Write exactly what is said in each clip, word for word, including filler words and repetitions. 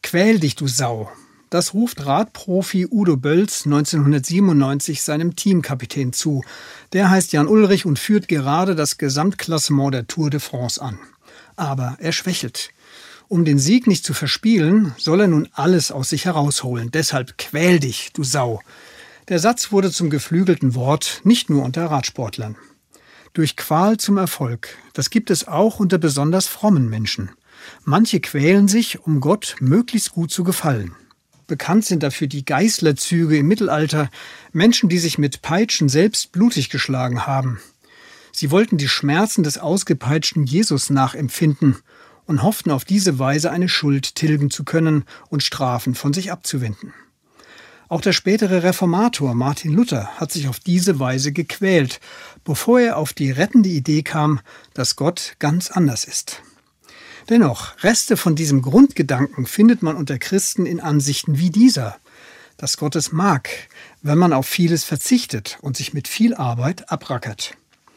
Quäl dich, du Sau. Das ruft Radprofi Udo Bölz neunzehnhundertsiebenundneunzig seinem Teamkapitän zu. Der heißt Jan Ullrich und führt gerade das Gesamtklassement der Tour de France an. Aber er schwächelt. Um den Sieg nicht zu verspielen, soll er nun alles aus sich herausholen. Deshalb quäl dich, du Sau. Der Satz wurde zum geflügelten Wort, nicht nur unter Radsportlern. Durch Qual zum Erfolg, das gibt es auch unter besonders frommen Menschen. Manche quälen sich, um Gott möglichst gut zu gefallen. Bekannt sind dafür die Geißlerzüge im Mittelalter, Menschen, die sich mit Peitschen selbst blutig geschlagen haben. Sie wollten die Schmerzen des ausgepeitschten Jesus nachempfinden und hofften auf diese Weise eine Schuld tilgen zu können und Strafen von sich abzuwenden. Auch der spätere Reformator Martin Luther hat sich auf diese Weise gequält, bevor er auf die rettende Idee kam, dass Gott ganz anders ist. Dennoch, Reste von diesem Grundgedanken findet man unter Christen in Ansichten wie dieser, dass Gott es mag, wenn man auf vieles verzichtet und sich mit viel Arbeit abrackert.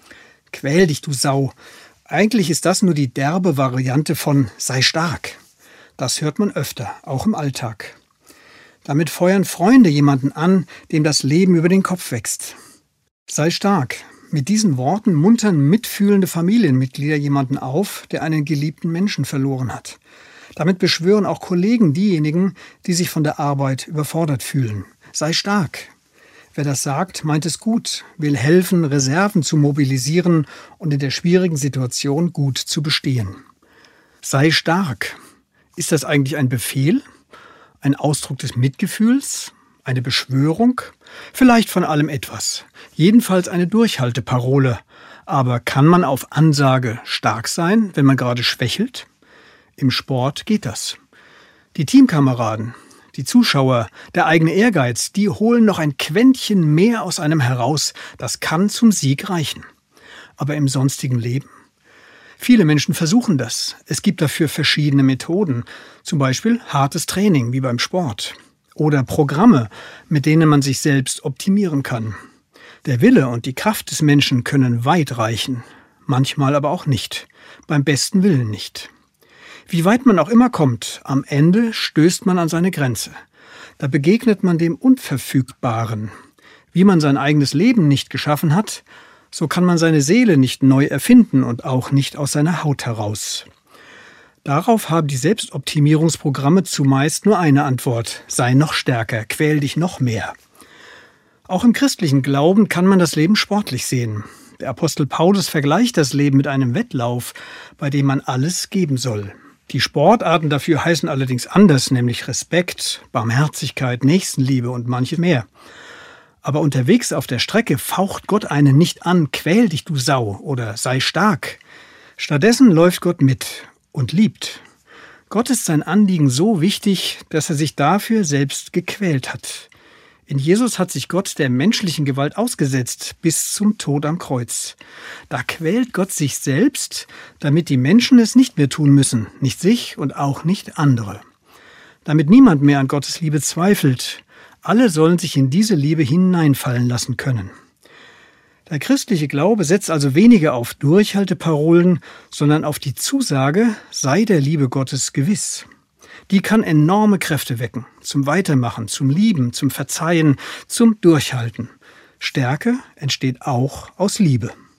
Quäl dich, du Sau. Eigentlich ist das nur die derbe Variante von sei stark. Das hört man öfter, auch im Alltag. Damit feuern Freunde jemanden an, dem das Leben über den Kopf wächst. Sei stark. Mit diesen Worten muntern mitfühlende Familienmitglieder jemanden auf, der einen geliebten Menschen verloren hat. Damit beschwören auch Kollegen diejenigen, die sich von der Arbeit überfordert fühlen. Sei stark. Wer das sagt, meint es gut, will helfen, Reserven zu mobilisieren und in der schwierigen Situation gut zu bestehen. Sei stark. Ist das eigentlich ein Befehl? Ein Ausdruck des Mitgefühls? Eine Beschwörung? Vielleicht von allem etwas. Jedenfalls eine Durchhalteparole. Aber kann man auf Ansage stark sein, wenn man gerade schwächelt? Im Sport geht das. Die Teamkameraden, die Zuschauer, der eigene Ehrgeiz, die holen noch ein Quäntchen mehr aus einem heraus. Das kann zum Sieg reichen. Aber im sonstigen Leben? Viele Menschen versuchen das. Es gibt dafür verschiedene Methoden. Zum Beispiel hartes Training, wie beim Sport. Oder Programme, mit denen man sich selbst optimieren kann. Der Wille und die Kraft des Menschen können weit reichen. Manchmal aber auch nicht. Beim besten Willen nicht. Wie weit man auch immer kommt, am Ende stößt man an seine Grenze. Da begegnet man dem Unverfügbaren. Wie man sein eigenes Leben nicht geschaffen hat, so kann man seine Seele nicht neu erfinden und auch nicht aus seiner Haut heraus. Darauf haben die Selbstoptimierungsprogramme zumeist nur eine Antwort: sei noch stärker, quäl dich noch mehr. Auch im christlichen Glauben kann man das Leben sportlich sehen. Der Apostel Paulus vergleicht das Leben mit einem Wettlauf, bei dem man alles geben soll. Die Sportarten dafür heißen allerdings anders, nämlich Respekt, Barmherzigkeit, Nächstenliebe und manches mehr. Aber unterwegs auf der Strecke faucht Gott einen nicht an, quäl dich, du Sau, oder sei stark. Stattdessen läuft Gott mit und liebt. Gott ist sein Anliegen so wichtig, dass er sich dafür selbst gequält hat. In Jesus hat sich Gott der menschlichen Gewalt ausgesetzt, bis zum Tod am Kreuz. Da quält Gott sich selbst, damit die Menschen es nicht mehr tun müssen, nicht sich und auch nicht andere. Damit niemand mehr an Gottes Liebe zweifelt, alle sollen sich in diese Liebe hineinfallen lassen können. Der christliche Glaube setzt also weniger auf Durchhalteparolen, sondern auf die Zusage, sei der Liebe Gottes gewiss. Die kann enorme Kräfte wecken, zum Weitermachen, zum Lieben, zum Verzeihen, zum Durchhalten. Stärke entsteht auch aus Liebe.